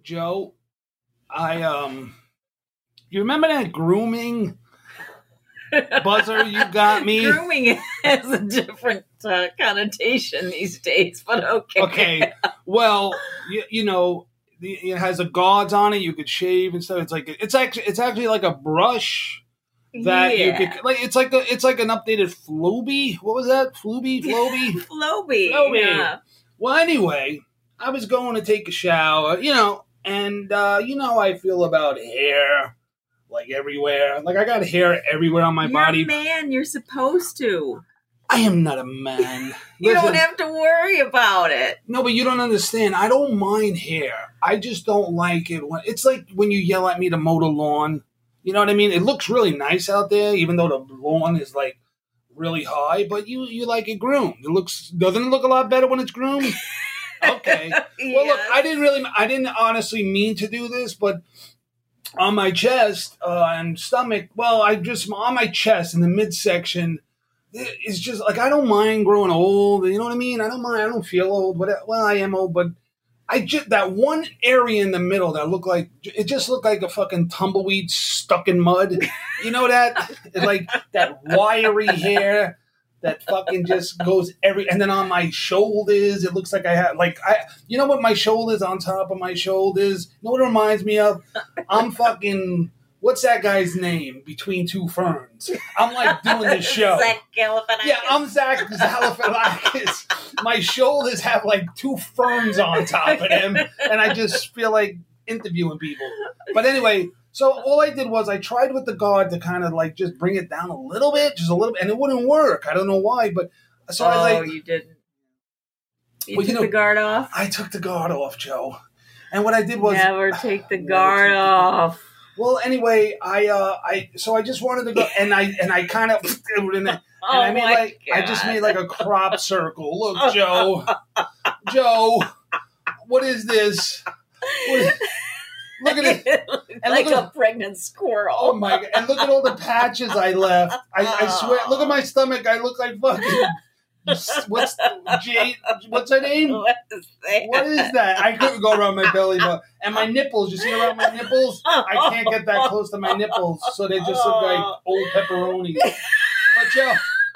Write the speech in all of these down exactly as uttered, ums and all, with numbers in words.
Joe, I, um, you remember that grooming buzzer you got me? Grooming has a different uh, connotation these days, but okay. Okay, well, you, you know, it has a gauze on it. You could shave and stuff. It's like it's actually it's actually like a brush that yeah. you could like. It's like a it's like an updated Floby. What was that? Floby, Floby, Floby. Floby. Yeah. Well, anyway, I was going to take a shower, you know, and uh, you know how I feel about hair, like everywhere. Like I got hair everywhere on my You're body. a man. You're supposed to. I am not a man. You Listen, don't have to worry about it. No, but you don't understand. I don't mind hair. I just don't like it. When, it's like when you yell at me to mow the lawn. You know what I mean? It looks really nice out there, even though the lawn is like really high. But you, you like it groomed. It looks doesn't it look a lot better when it's groomed? Okay. Yes. Well, look, I didn't really, I didn't honestly mean to do this, but on my chest uh, and stomach, well, I just on my chest in the midsection. It's just like I don't mind growing old. You know what I mean? I don't mind. I don't feel old. But well, I am old. But I just that one area in the middle that looked like it just looked like a fucking tumbleweed stuck in mud. You know that? It's like that wiry hair that fucking just goes every. And then on my shoulders, it looks like I have like I. You know what? My shoulders on top of my shoulders. You know what it reminds me of? I'm fucking. What's that guy's name? Between Two Ferns. I'm like doing this show. Zach Galifianakis. Yeah, I'm Zach Galifianakis. My shoulders have like two ferns on top of them, and I just feel like interviewing people. But anyway, so all I did was I tried with the guard to kind of like just bring it down a little bit, just a little bit, and it wouldn't work. I don't know why, but so oh, I was like, you didn't. You well, took you know, the guard off? I took the guard off, Joe. And what I did was Never take the guard off. Well, anyway, I uh, I so I just wanted to go, and I and I kind of and I Oh made my like God. I just made like a crop circle. Look, Joe, Joe, what is this? What is, look at it, and like look at, a pregnant squirrel. oh my God! And look at all the patches I left. I, I swear, look at my stomach. I look like fucking. What's Jade? What's her name? What is that? What is that? I couldn't go around my belly, but and my nipples. You see around my nipples? I can't get that close to my nipples, so they just look like old pepperoni. But Joe,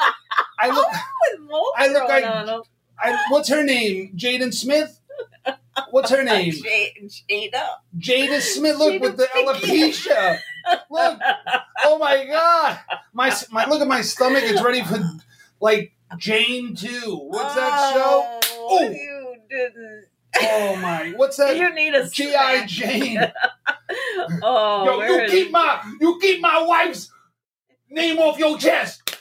I look. Oh, I look like. on them. I, what's her name? Jaden Smith. What's her name? Jada. Jada. Jada Smith. Look Jada with the Pinkett. alopecia. Look. Oh my God. My my. Look at my stomach. It's ready for like. Jane two. What's that show? Oh, you didn't. Oh my! What's that? You need a G I snack. Jane. Oh, Yo, where you is- keep my you keep my wife's name off your chest.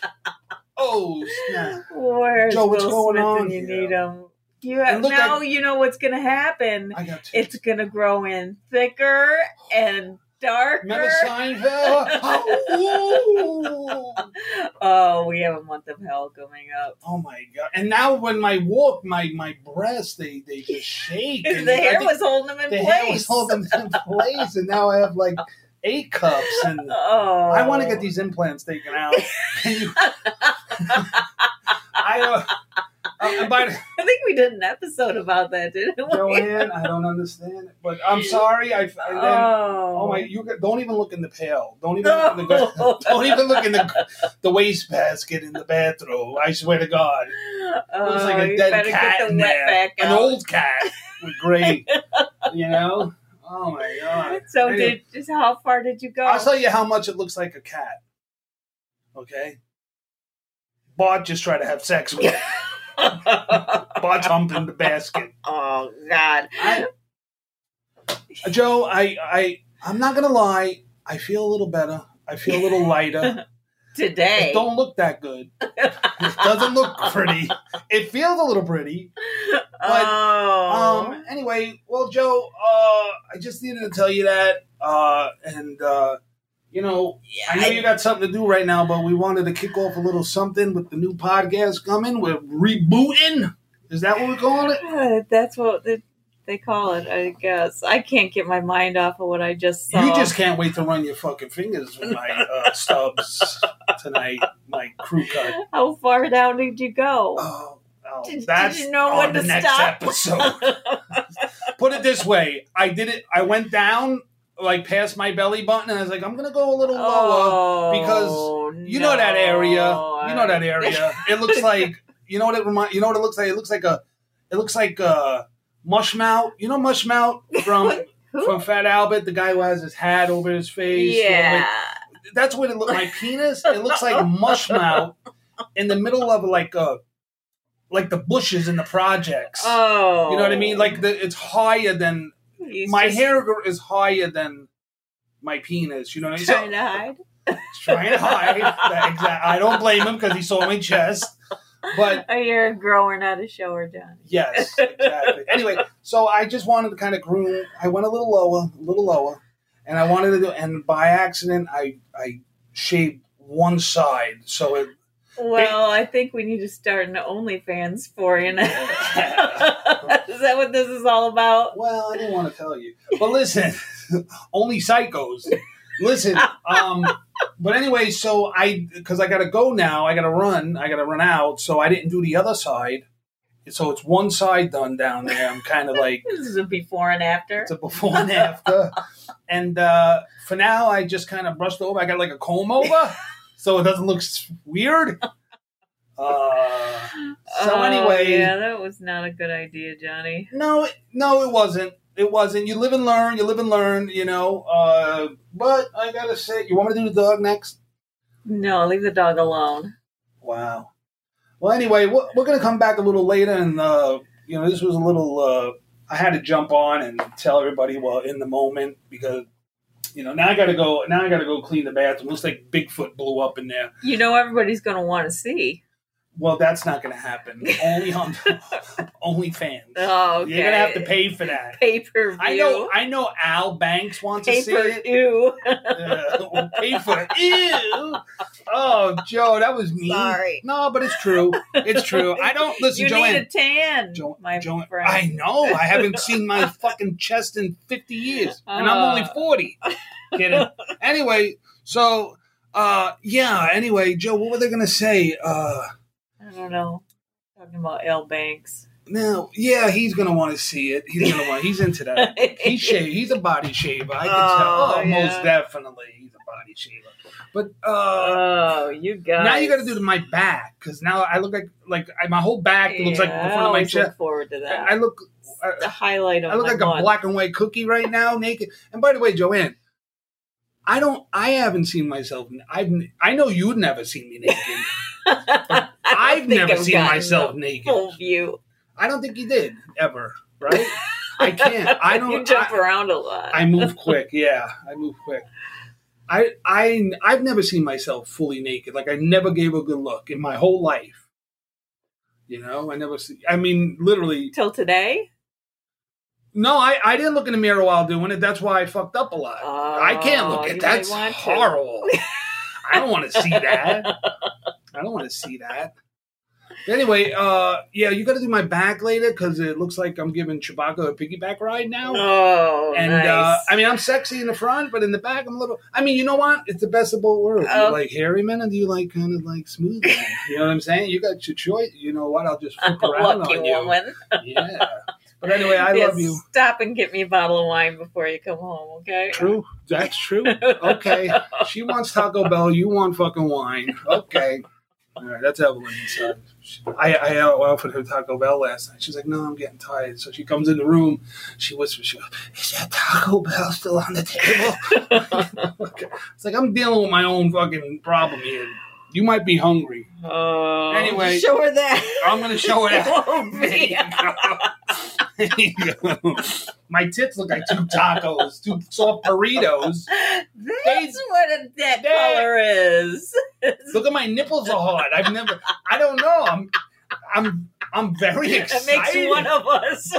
Oh snap! Where's Joe, what's Will going Smith on and you here? need him? You have, And look now like- you know what's going to happen. I got two. It's going to grow in thicker and darker. Remember Seinfeld? Oh, Oh, we have a month of hell coming up. oh my God! And now when I walk, my my breasts they they just shake. And The I hair think was holding them in the place. hair was holding them in place, and now I have like eight cups, and Oh, I want to get these implants taken out. Can you? I. Uh, uh, by the, I think we did an episode about that, didn't we? Joanne, I don't understand it, but I'm sorry. I, I then, Oh, oh my! You get- don't even look in the pail. Don't even look in the. Don't even look in the the wastebasket in the bathroom. I swear to God, it was like Oh, a you dead better cat get the in wet there, back an out. old cat with gray. You know? Oh my God! So Anyway, did just how far did you go? I'll tell you how much it looks like a cat. Okay. Bart just tried to have sex with it. Bart's humping the basket. Oh God! I, Joe, I, I, I'm not gonna lie. I feel a little better. I feel a little lighter. Today, It don't look that good. It doesn't look pretty. It feels a little pretty. But oh, um, anyway, well, Joe, uh, I just needed to tell you that. Uh, and uh, you know, yeah, I know you got something to do right now, but we wanted to kick off a little something with the new podcast coming. We're rebooting. Is that what we're calling it? Uh, that's what they, they call it. I guess I can't get my mind off of what I just saw. You just can't wait to run your fucking fingers with my uh, stubs tonight, my crew cut. How far down did you go? Oh, oh Did- did that's you know on when the to next stop? episode. put it this way. I did it. I went down like past my belly button, and I was like, I'm gonna go a little lower Oh, because you know that area. You know that area. It looks like you know what it remind. You know what it looks like. It looks like a. It looks like a Mushmouth. You know Mushmouth from from Fat Albert, the guy who has his hat over his face. Yeah. Like, that's what it looked. My penis. It looks like Mushmouth in the middle of like a. Like the bushes in the projects. Oh. You know what I mean? Like the, it's higher than He's my just hair is higher than my penis. You know what I mean? trying So, to hide. he's trying to hide. That exact, I don't blame him because he saw my chest. But Oh, you're a grower, not a shower, Johnny. yes, exactly. Anyway, so I just wanted to kind of groom. I went a little lower, a little lower, and I wanted to do. And by accident, I I shaved one side, so it. Well, I think we need to start an OnlyFans for you now. Is that what this is all about? Well, I didn't want to tell you. But listen, only psychos. Listen, um, but anyway, so I, because I got to go now, I got to run, I got to run out, so I didn't do the other side. So it's one side done down there. I'm kind of like. This is a before and after. It's a before and after. And uh, for now, I just kind of brushed over. I got like a comb over. So it doesn't look weird. Uh, so Oh, anyway, yeah, that was not a good idea, Johnny. no, it- no, it wasn't. It wasn't. You live and learn. You live and learn. You know. Uh, but I gotta say, you want me to do the dog next? No, leave the dog alone. Wow. Well, anyway, we're, we're gonna come back a little later, and uh, you know, this was a little. Uh, I had to jump on and tell everybody well in the moment because. You know, now I gotta go. Now I gotta go clean the bathroom. Looks like Bigfoot blew up in there. You know everybody's going to want to see. Well, that's not gonna happen. Only on OnlyFans. Oh, okay. You're gonna have to pay for that. Pay per view. I know. I know. Al Banks wants to Pay see per it. view. Uh, pay for it. Ew. Oh, Joe, that was mean. Sorry. No, but it's true. It's true. I don't listen, You Joanne. need a tan, Jo- my Jo- friend. I know. I haven't seen my fucking chest in fifty years, and I'm only Uh. forty. Kidding. Anyway, so uh, yeah. Anyway, Joe, what were they gonna say? Uh, I don't know. Talking about Al Banks. no, yeah, he's gonna want to see it. He's gonna want. He's into that. He shave. He's a body shaver. I can tell. Oh, Oh, most yeah. definitely, he's a body shaver. But uh, Oh, you guys. now you got to do my back because now I look like like I, my whole back looks like the Yeah, front I of my always chest. look forward to that. I, I look. the I, highlight of I look my like month. a black and white cookie right now, naked. And by the way, Joanne, I don't. I haven't seen myself. I've. I know you've never seen me naked. I I've think never I've seen gotten myself the naked. Full view. I don't think you did ever. Right? I can't. I don't. You jump I, around a lot. I move quick. Yeah, I move quick. I I I've never seen myself fully naked. Like I never gave a good look in my whole life. You know, I never see. I mean, literally. Till today? No, I, I didn't look in the mirror while doing it. That's why I fucked up a lot. Oh, I can't look you at might that's want to. horrible. I don't want to see that. I don't want to see that. Anyway, uh, yeah, you got to do my back later because it looks like I'm giving Chewbacca a piggyback ride now. Oh, and nice. uh, I mean, I'm sexy in the front, but in the back, I'm a little. I mean, you know what? It's the best of both worlds. Do Oh. you like hairy men, or do you like kind of like smooth men? You know what I'm saying? You got your choice. You know what? I'll just I'm flip a around lucky on you. woman. Yeah. But anyway, I Yes, love you. Stop and get me a bottle of wine before you come home, okay? True. That's true. Okay. She wants Taco Bell. You want fucking wine. Okay. All right. That's Evelyn inside. I, I offered her Taco Bell last night. She's like, no, I'm getting tired. So she comes in the room. She whispers, she goes, is that Taco Bell still on the table? Okay. It's like, I'm dealing with my own fucking problem here. You might be hungry. Oh, Anyway. show her that. I'm going to show it out. Won't There be. you go. There you go. My tits look like two tacos, two soft burritos. That's what a, that They- color is. Look at my nipples are hard. I've never. I don't know. I'm. I'm. I'm very That excited. makes one of us.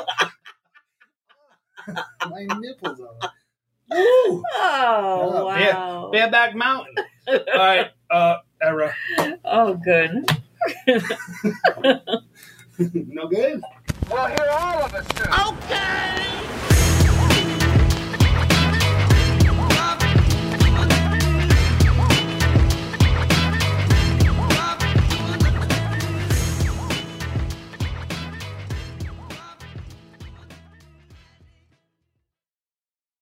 My nipples are. Ooh. Oh, Yeah, wow. Bareback Mountain. All right. Uh, Era. Oh, good. No good. Well, here all of us do. Okay.